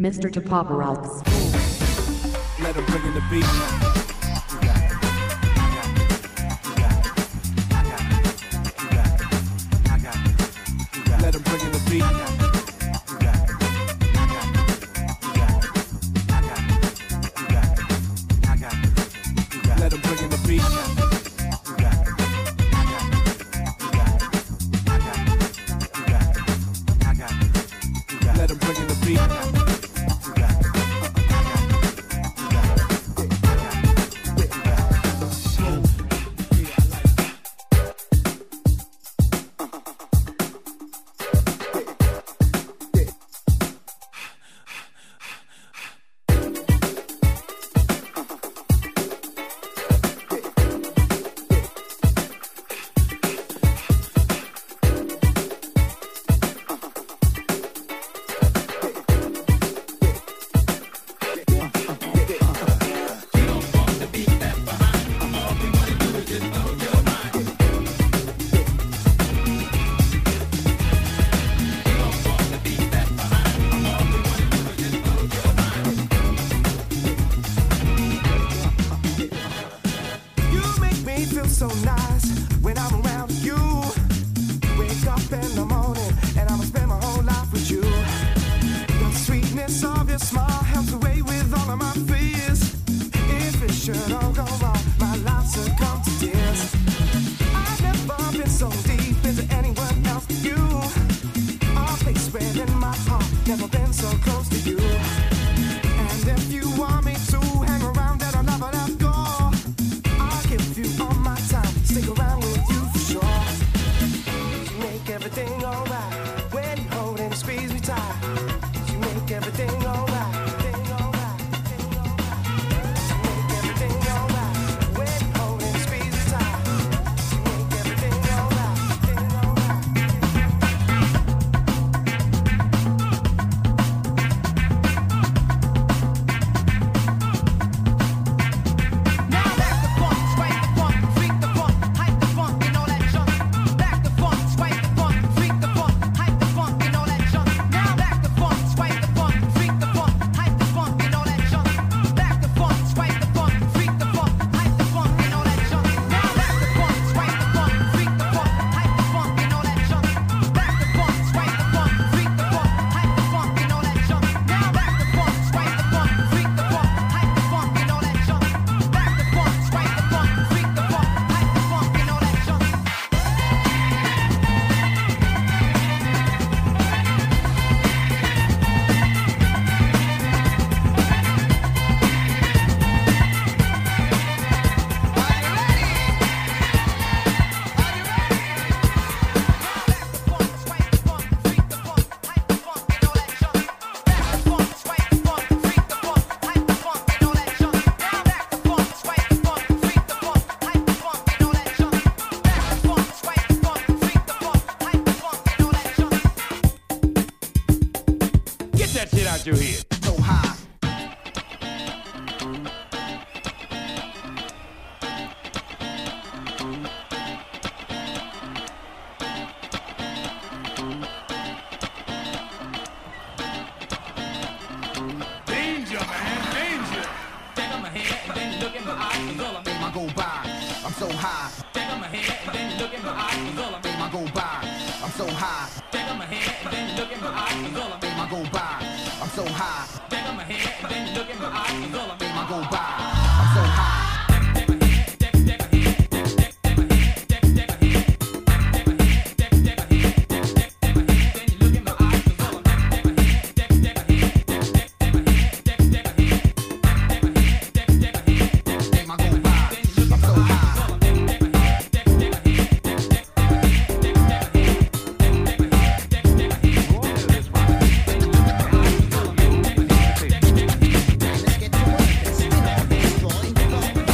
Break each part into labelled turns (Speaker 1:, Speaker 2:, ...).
Speaker 1: Mr. Topoporalks.
Speaker 2: Let him bring in the beat. Let him bring in the beat. Let him bring in the beat. Let him bring in the beat.
Speaker 3: So nice when I'm around you. Wake up in the morning and I'ma spend my whole life with you. The sweetness of your smile helps away with all of my fears. If it should all go wrong, my life succumbs to tears. I've never been so deep into anyone else but you. A place within my heart, never been so close to you. And if you want me to hang around and I'll never let go, I'll give you all my time, stick around with you for sure. You make everything alright when you hold and squeeze me tight. You make everything alright, everything alright, everything alright. You make everything alright when you hold and squeeze me tight. You make everything alright, everything alright.
Speaker 2: Your head.
Speaker 3: So high.
Speaker 2: Danger, man, danger.
Speaker 4: Take on my head and then look in my eyes and all I
Speaker 3: Make my go by. I'm so high.
Speaker 4: Take on my head and then look in my eyes and all I
Speaker 3: Make my go by. I'm so high.
Speaker 4: Take on my head and then look in my eyes and all I
Speaker 3: Make my go by. I'm so high.
Speaker 4: Take on my head and then look in my eyes and all I
Speaker 3: Make my go by. I'm so high.
Speaker 5: Let's get to work and spin on this, boy.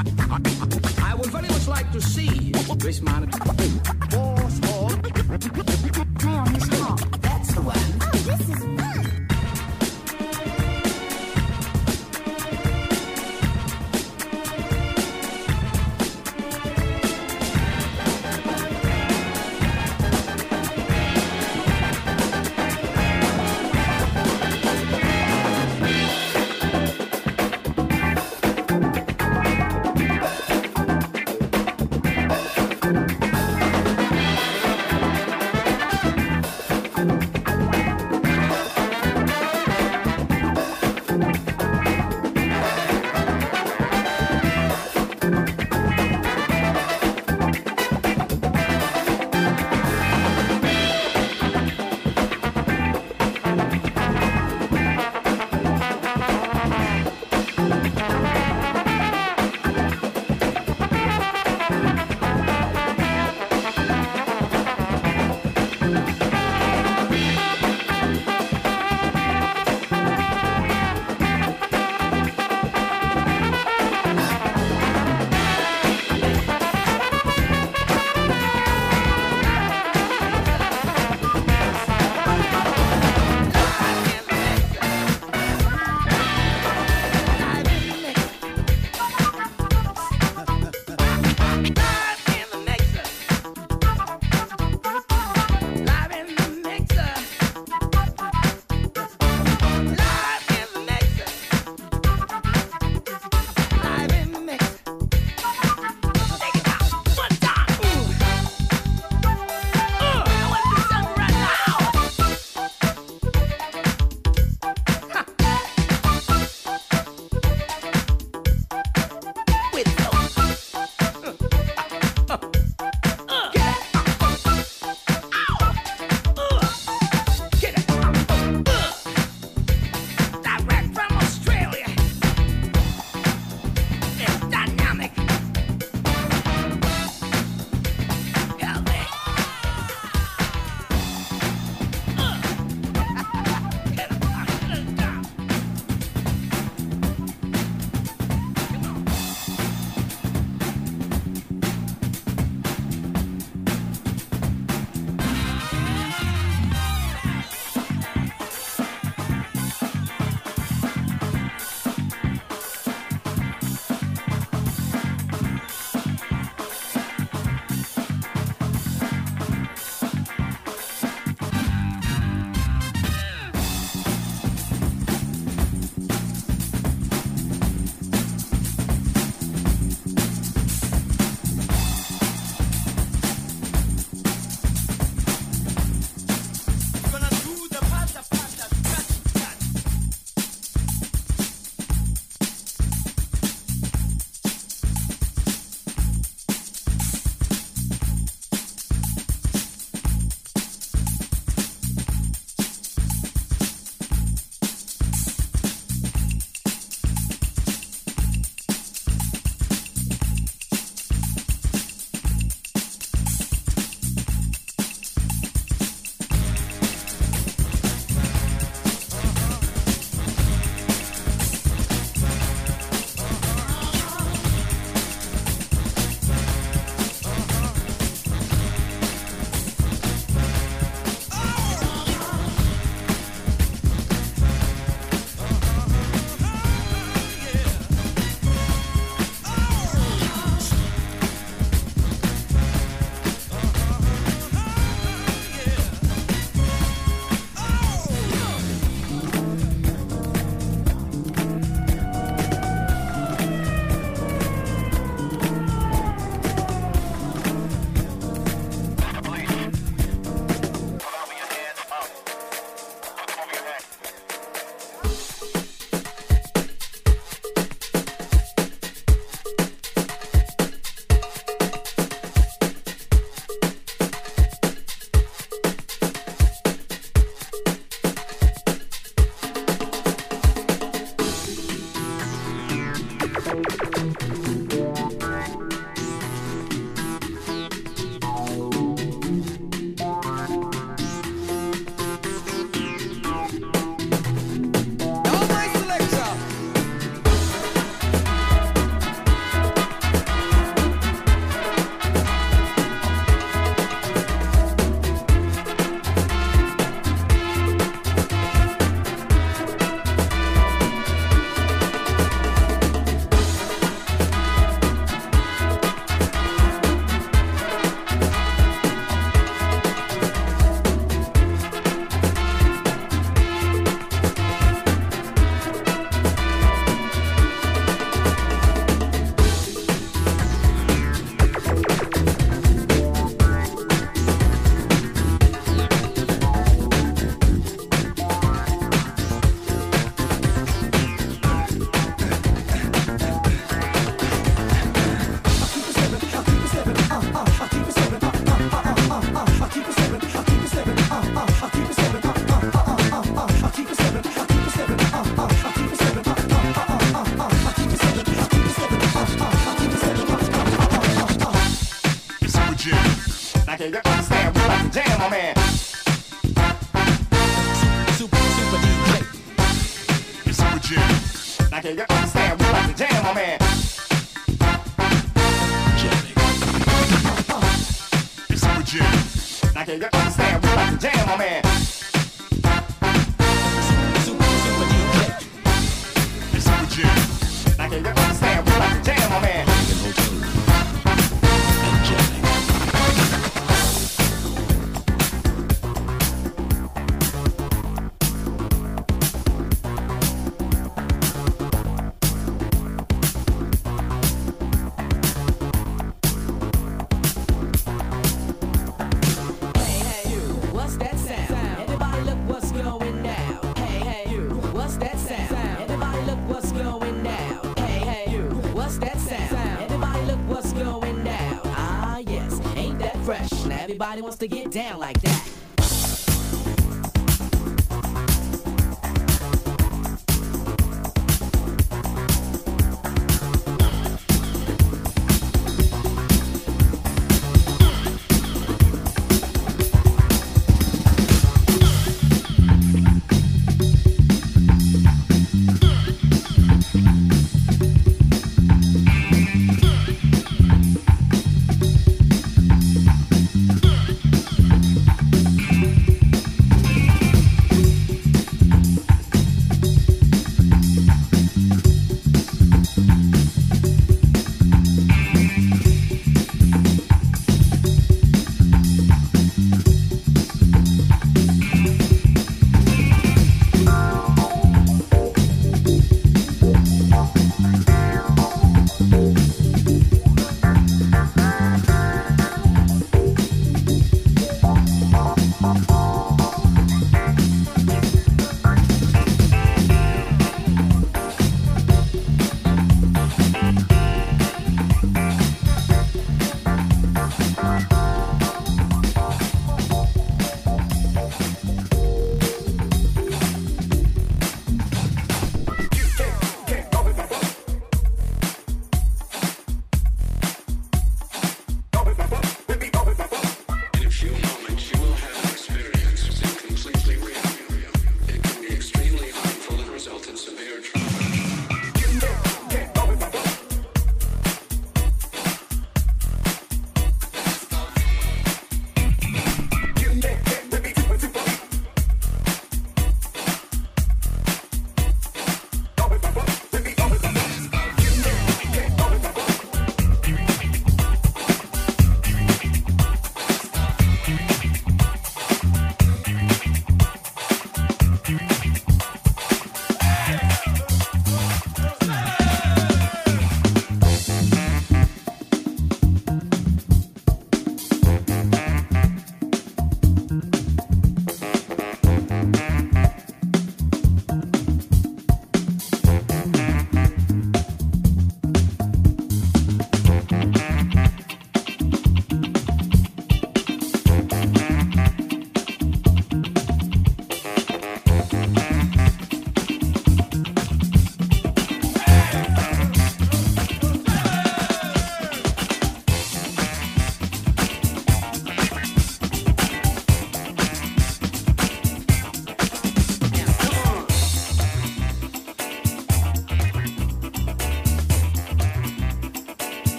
Speaker 1: I would very much like to see this man.
Speaker 5: Play on his harp.
Speaker 1: That's the one.
Speaker 5: Oh, this is fun.
Speaker 3: can you understand? We like to jam, my man.
Speaker 4: Super DJ.
Speaker 3: It's super jam. Now can you understand? We like to jam, my man. It's super jam. Now can you understand? We like to jam, my man.
Speaker 4: Super DJ.
Speaker 3: It's super jam. Now can you understand? We like to jam, my man.
Speaker 4: Everybody wants to get down like that.